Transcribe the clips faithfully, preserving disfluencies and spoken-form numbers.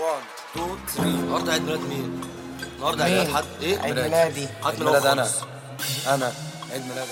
واحد اتنين تلاتة. النهارده عيد ميلاد مين؟ النهارده عيد ميلاد حد ايه؟ عيد ميلادي. عيد ميلاد انا انا عيد ميلاد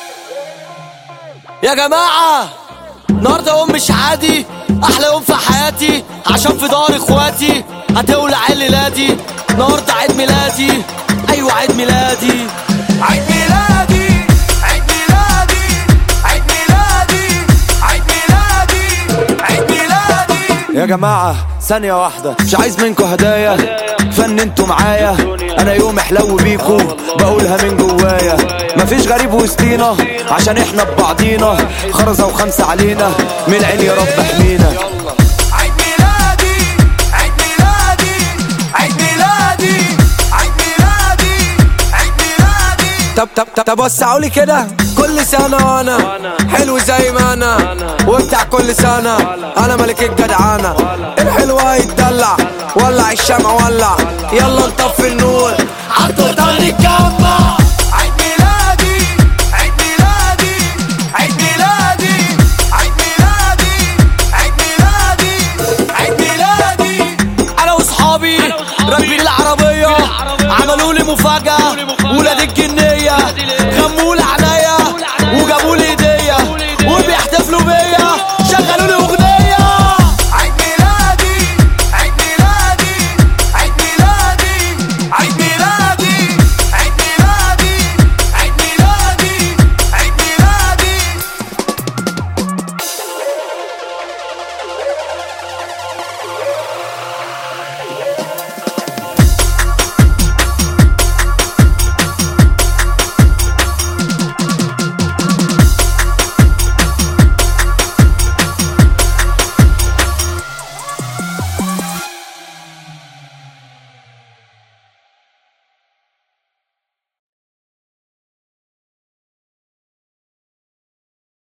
يا جماعة النهارده يوم مش عادي، احلى يوم في حياتي عشان في دار اخواتي هتولع عيد ميلادي. النهارده عيد ميلادي، ايوه عيد ميلادي، عيد ميلادي عيد ميلادي عيد ميلادي عيد ميلادي عيد ميلادي. يا جماعة ثانية واحدة، مش عايز منكم هدايا، فن انتوا معايا، انا يوم حلو بيكو بقولها من جوايا. مفيش غريب وسطينا عشان احنا ببعضينا، خرزة وخمسة علينا من العين يا رب احمينا. عيد ميلادي عيد ميلادي عيد ميلادي عيد ميلادي عيد ميلادي. طب طب طب طب وسعولي كده. كل سنة أنا حلو زي ما أنا، وبتاع كل سنة أنا ملك الجدعانة. الحلو هيتدلع، ولع الشمع ولع، يلا نطفي النور عالتورته نتجمع.